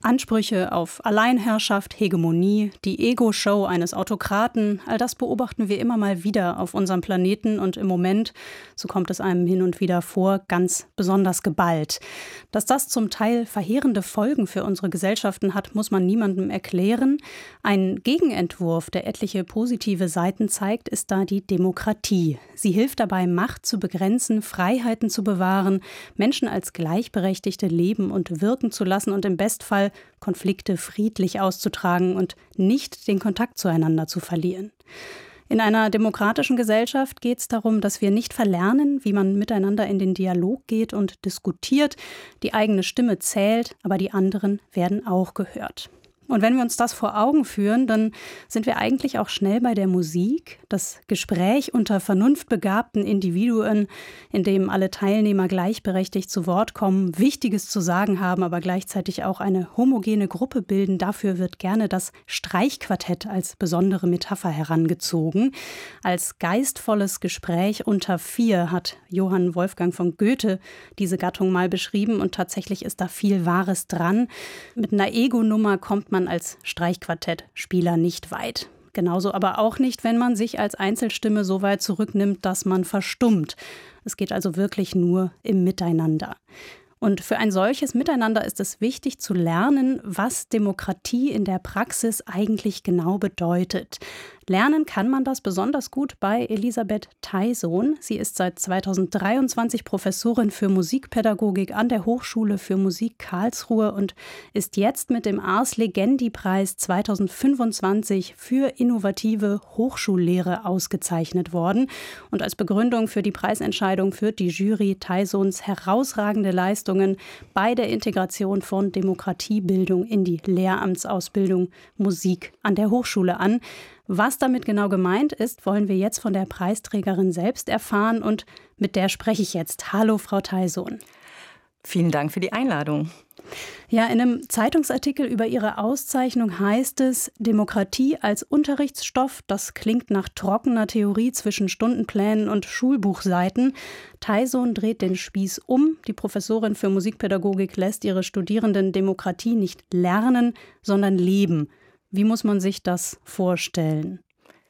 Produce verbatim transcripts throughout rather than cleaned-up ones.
Ansprüche auf Alleinherrschaft, Hegemonie, die Ego-Show eines Autokraten, all das beobachten wir immer mal wieder auf unserem Planeten und im Moment, so kommt es einem hin und wieder vor, ganz besonders geballt. Dass das zum Teil verheerende Folgen für unsere Gesellschaften hat, muss man niemandem erklären. Ein Gegenentwurf, der etliche positive Seiten zeigt, ist da die Demokratie. Sie hilft dabei, Macht zu begrenzen, Freiheiten zu bewahren, Menschen als Gleichberechtigte leben und wirken zu lassen und im Bestfall Konflikte friedlich auszutragen und nicht den Kontakt zueinander zu verlieren. In einer demokratischen Gesellschaft geht es darum, dass wir nicht verlernen, wie man miteinander in den Dialog geht und diskutiert. Die eigene Stimme zählt, aber die anderen werden auch gehört. Und wenn wir uns das vor Augen führen, dann sind wir eigentlich auch schnell bei der Musik. Das Gespräch unter vernunftbegabten Individuen, in dem alle Teilnehmer gleichberechtigt zu Wort kommen, Wichtiges zu sagen haben, aber gleichzeitig auch eine homogene Gruppe bilden. Dafür wird gerne das Streichquartett als besondere Metapher herangezogen. Als geistvolles Gespräch unter vier hat Johann Wolfgang von Goethe diese Gattung mal beschrieben. Und tatsächlich ist da viel Wahres dran. Mit einer Ego-Nummer kommt man als Streichquartettspieler nicht weit. Genauso aber auch nicht, wenn man sich als Einzelstimme so weit zurücknimmt, dass man verstummt. Es geht also wirklich nur im Miteinander. Und für ein solches Miteinander ist es wichtig zu lernen, was Demokratie in der Praxis eigentlich genau bedeutet. Lernen kann man das besonders gut bei Elisabeth Teysohn. Sie ist seit zweitausenddreiundzwanzig Professorin für Musikpädagogik an der Hochschule für Musik Karlsruhe und ist jetzt mit dem Ars Legendi-Preis zweitausendfünfundzwanzig für innovative Hochschullehre ausgezeichnet worden. Und als Begründung für die Preisentscheidung führt die Jury Teysohns herausragende Leistungen bei der Integration von Demokratiebildung in die Lehramtsausbildung Musik an der Hochschule an. Was damit genau gemeint ist, wollen wir jetzt von der Preisträgerin selbst erfahren und mit der spreche ich jetzt. Hallo, Frau Teysohn. Vielen Dank für die Einladung. Ja, in einem Zeitungsartikel über Ihre Auszeichnung heißt es, Demokratie als Unterrichtsstoff, das klingt nach trockener Theorie zwischen Stundenplänen und Schulbuchseiten. Teysohn dreht den Spieß um. Die Professorin für Musikpädagogik lässt ihre Studierenden Demokratie nicht lernen, sondern leben. Wie muss man sich das vorstellen?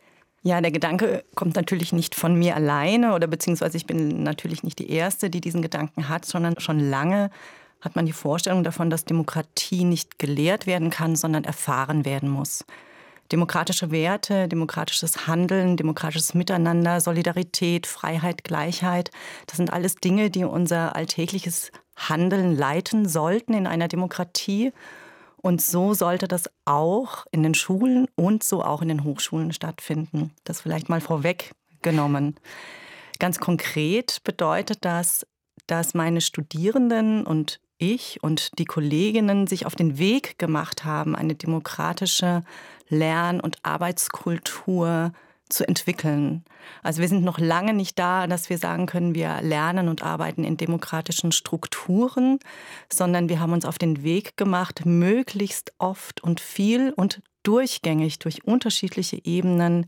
Ja, der Gedanke kommt natürlich nicht von mir alleine oder beziehungsweise ich bin natürlich nicht die Erste, die diesen Gedanken hat, sondern schon lange hat man die Vorstellung davon, dass Demokratie nicht gelehrt werden kann, sondern erfahren werden muss. Demokratische Werte, demokratisches Handeln, demokratisches Miteinander, Solidarität, Freiheit, Gleichheit, das sind alles Dinge, die unser alltägliches Handeln leiten sollten in einer Demokratie. Und so sollte das auch in den Schulen und so auch in den Hochschulen stattfinden. Das vielleicht mal vorweggenommen. Ganz konkret bedeutet das, dass meine Studierenden und ich und die Kolleginnen sich auf den Weg gemacht haben, eine demokratische Lern- und Arbeitskultur zu entwickeln. Also wir sind noch lange nicht da, dass wir sagen können, wir lernen und arbeiten in demokratischen Strukturen, sondern wir haben uns auf den Weg gemacht, möglichst oft und viel und durchgängig durch unterschiedliche Ebenen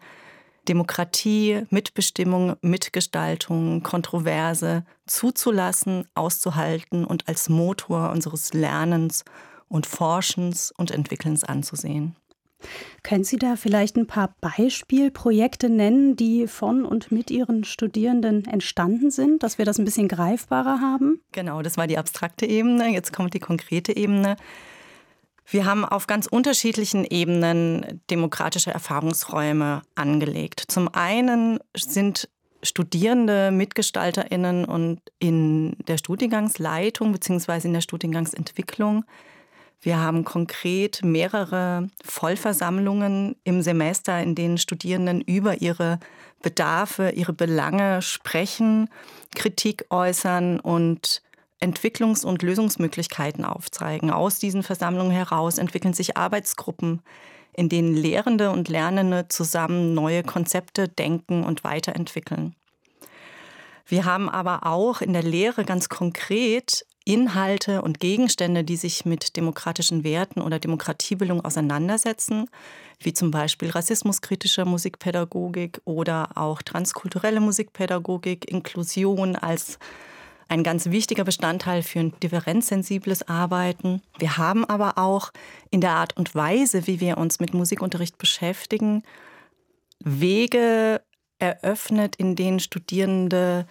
Demokratie, Mitbestimmung, Mitgestaltung, Kontroverse zuzulassen, auszuhalten und als Motor unseres Lernens und Forschens und Entwickelns anzusehen. Können Sie da vielleicht ein paar Beispielprojekte nennen, die von und mit Ihren Studierenden entstanden sind, dass wir das ein bisschen greifbarer haben? Genau, das war die abstrakte Ebene. Jetzt kommt die konkrete Ebene. Wir haben auf ganz unterschiedlichen Ebenen demokratische Erfahrungsräume angelegt. Zum einen sind Studierende, MitgestalterInnen und in der Studiengangsleitung bzw. in der Studiengangsentwicklung. Wir haben konkret mehrere Vollversammlungen im Semester, in denen Studierenden über ihre Bedarfe, ihre Belange sprechen, Kritik äußern und Entwicklungs- und Lösungsmöglichkeiten aufzeigen. Aus diesen Versammlungen heraus entwickeln sich Arbeitsgruppen, in denen Lehrende und Lernende zusammen neue Konzepte denken und weiterentwickeln. Wir haben aber auch in der Lehre ganz konkret Inhalte und Gegenstände, die sich mit demokratischen Werten oder Demokratiebildung auseinandersetzen, wie zum Beispiel rassismuskritische Musikpädagogik oder auch transkulturelle Musikpädagogik, Inklusion als ein ganz wichtiger Bestandteil für ein differenzsensibles Arbeiten. Wir haben aber auch in der Art und Weise, wie wir uns mit Musikunterricht beschäftigen, Wege eröffnet, in denen Studierende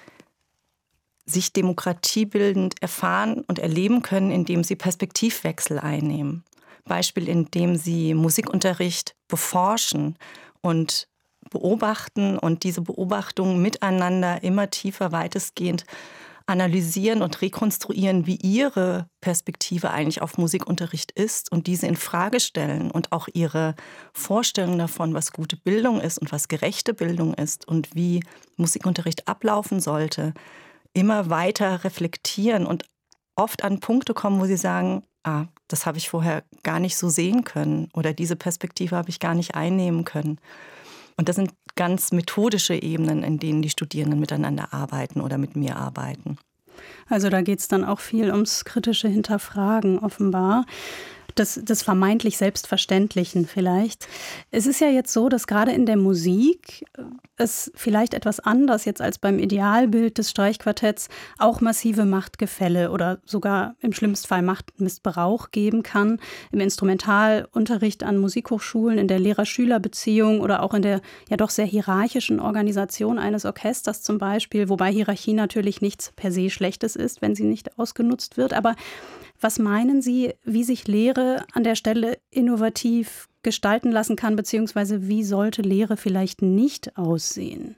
sich demokratiebildend erfahren und erleben können, indem sie Perspektivwechsel einnehmen. Beispiel, indem sie Musikunterricht beforschen und beobachten und diese Beobachtungen miteinander immer tiefer weitestgehend analysieren und rekonstruieren, wie ihre Perspektive eigentlich auf Musikunterricht ist und diese in Frage stellen und auch ihre Vorstellung davon, was gute Bildung ist und was gerechte Bildung ist und wie Musikunterricht ablaufen sollte, immer weiter reflektieren und oft an Punkte kommen, wo sie sagen, ah, das habe ich vorher gar nicht so sehen können oder diese Perspektive habe ich gar nicht einnehmen können. Und das sind ganz methodische Ebenen, in denen die Studierenden miteinander arbeiten oder mit mir arbeiten. Also da geht es dann auch viel ums kritische Hinterfragen offenbar. Des, des vermeintlich Selbstverständlichen vielleicht. Es ist ja jetzt so, dass gerade in der Musik es vielleicht etwas anders jetzt als beim Idealbild des Streichquartetts auch massive Machtgefälle oder sogar im schlimmsten Fall Machtmissbrauch geben kann. Im Instrumentalunterricht an Musikhochschulen, in der Lehrer-Schüler-Beziehung oder auch in der ja doch sehr hierarchischen Organisation eines Orchesters zum Beispiel, wobei Hierarchie natürlich nichts per se Schlechtes ist, wenn sie nicht ausgenutzt wird. Aber was meinen Sie, wie sich Lehre an der Stelle innovativ gestalten lassen kann, beziehungsweise wie sollte Lehre vielleicht nicht aussehen?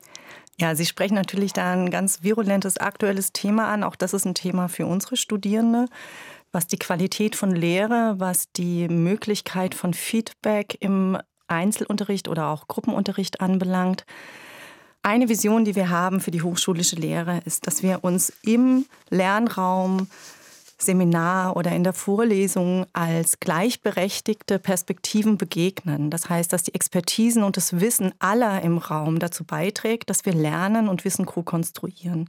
Ja, Sie sprechen natürlich da ein ganz virulentes, aktuelles Thema an. Auch das ist ein Thema für unsere Studierende. Was die Qualität von Lehre, was die Möglichkeit von Feedback im Einzelunterricht oder auch Gruppenunterricht anbelangt. Eine Vision, die wir haben für die hochschulische Lehre, ist, dass wir uns im Lernraum Seminar oder in der Vorlesung als gleichberechtigte Perspektiven begegnen. Das heißt, dass die Expertisen und das Wissen aller im Raum dazu beiträgt, dass wir lernen und Wissen co-konstruieren.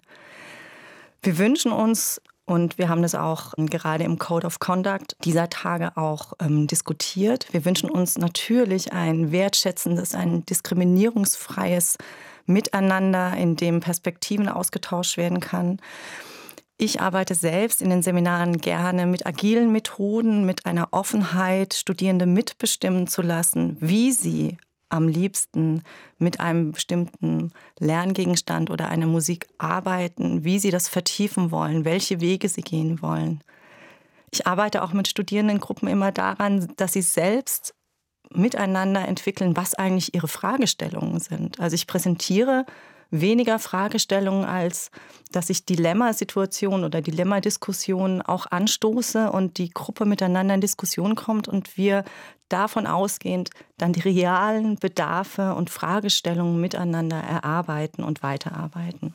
Wir wünschen uns, und wir haben das auch gerade im Code of Conduct dieser Tage auch ähm, diskutiert, wir wünschen uns natürlich ein wertschätzendes, ein diskriminierungsfreies Miteinander, in dem Perspektiven ausgetauscht werden kann. Ich arbeite selbst in den Seminaren gerne mit agilen Methoden, mit einer Offenheit, Studierende mitbestimmen zu lassen, wie sie am liebsten mit einem bestimmten Lerngegenstand oder einer Musik arbeiten, wie sie das vertiefen wollen, welche Wege sie gehen wollen. Ich arbeite auch mit Studierendengruppen immer daran, dass sie selbst miteinander entwickeln, was eigentlich ihre Fragestellungen sind. Also ich präsentiere weniger Fragestellungen, als dass ich Dilemmasituationen oder Dilemmadiskussionen auch anstoße und die Gruppe miteinander in Diskussion kommt und wir davon ausgehend dann die realen Bedarfe und Fragestellungen miteinander erarbeiten und weiterarbeiten.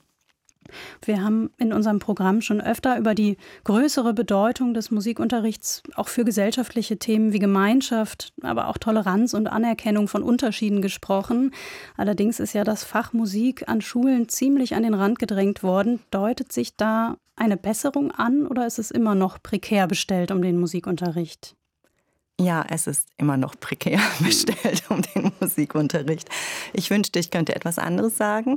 Wir haben in unserem Programm schon öfter über die größere Bedeutung des Musikunterrichts auch für gesellschaftliche Themen wie Gemeinschaft, aber auch Toleranz und Anerkennung von Unterschieden gesprochen. Allerdings ist ja das Fach Musik an Schulen ziemlich an den Rand gedrängt worden. Deutet sich da eine Besserung an oder ist es immer noch prekär bestellt um den Musikunterricht? Ja, es ist immer noch prekär bestellt um den Musikunterricht. Ich wünschte, ich könnte etwas anderes sagen.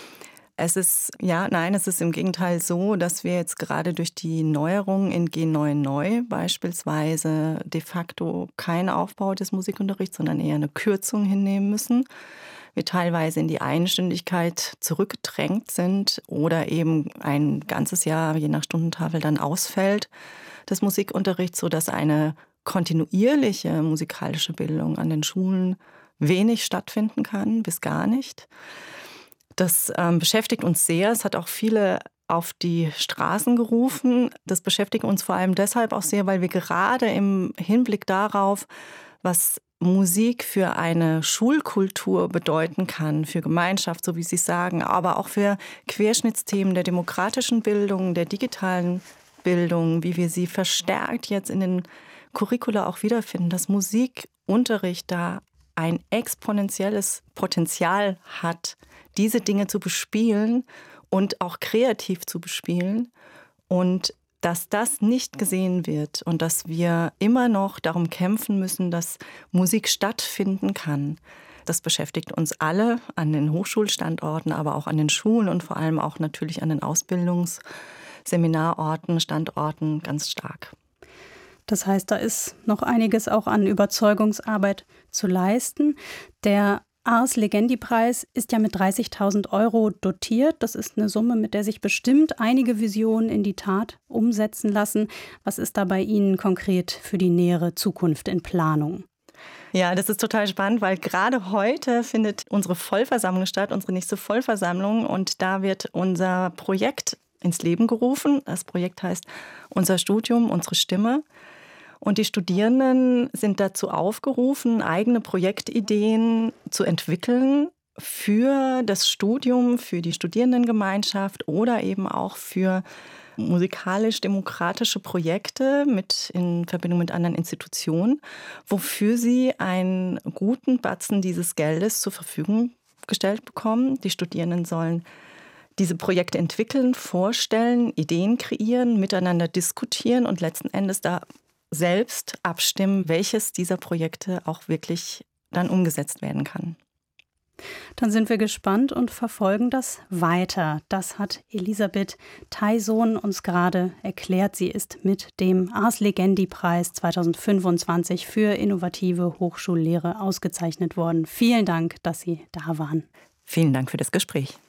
Es ist, ja, nein, es ist im Gegenteil so, dass wir jetzt gerade durch die Neuerungen in G neun neu beispielsweise de facto keinen Aufbau des Musikunterrichts, sondern eher eine Kürzung hinnehmen müssen. Wir teilweise in die Einstündigkeit zurückgedrängt sind oder eben ein ganzes Jahr, je nach Stundentafel, dann ausfällt des Musikunterrichts, sodass eine kontinuierliche musikalische Bildung an den Schulen wenig stattfinden kann, bis gar nicht. Das ähm, beschäftigt uns sehr. Es hat auch viele auf die Straßen gerufen. Das beschäftigt uns vor allem deshalb auch sehr, weil wir gerade im Hinblick darauf, was Musik für eine Schulkultur bedeuten kann, für Gemeinschaft, so wie Sie sagen, aber auch für Querschnittsthemen der demokratischen Bildung, der digitalen Bildung, wie wir sie verstärkt jetzt in den Curricula auch wiederfinden, dass Musikunterricht da ein exponentielles Potenzial hat, diese Dinge zu bespielen und auch kreativ zu bespielen und dass das nicht gesehen wird und dass wir immer noch darum kämpfen müssen, dass Musik stattfinden kann. Das beschäftigt uns alle an den Hochschulstandorten, aber auch an den Schulen und vor allem auch natürlich an den Ausbildungsstätten. Seminarorten, Standorten ganz stark. Das heißt, da ist noch einiges auch an Überzeugungsarbeit zu leisten. Der Ars Legendi-Preis ist ja mit dreißigtausend Euro dotiert. Das ist eine Summe, mit der sich bestimmt einige Visionen in die Tat umsetzen lassen. Was ist da bei Ihnen konkret für die nähere Zukunft in Planung? Ja, das ist total spannend, weil gerade heute findet unsere Vollversammlung statt, unsere nächste Vollversammlung. Und da wird unser Projekt ins Leben gerufen. Das Projekt heißt Unser Studium, unsere Stimme. Und die Studierenden sind dazu aufgerufen, eigene Projektideen zu entwickeln für das Studium, für die Studierendengemeinschaft oder eben auch für musikalisch-demokratische Projekte mit in Verbindung mit anderen Institutionen, wofür sie einen guten Batzen dieses Geldes zur Verfügung gestellt bekommen. Die Studierenden sollen diese Projekte entwickeln, vorstellen, Ideen kreieren, miteinander diskutieren und letzten Endes da selbst abstimmen, welches dieser Projekte auch wirklich dann umgesetzt werden kann. Dann sind wir gespannt und verfolgen das weiter. Das hat Elisabeth Taison uns gerade erklärt. Sie ist mit dem Ars Legendi-Preis zweitausendfünfundzwanzig für innovative Hochschullehre ausgezeichnet worden. Vielen Dank, dass Sie da waren. Vielen Dank für das Gespräch.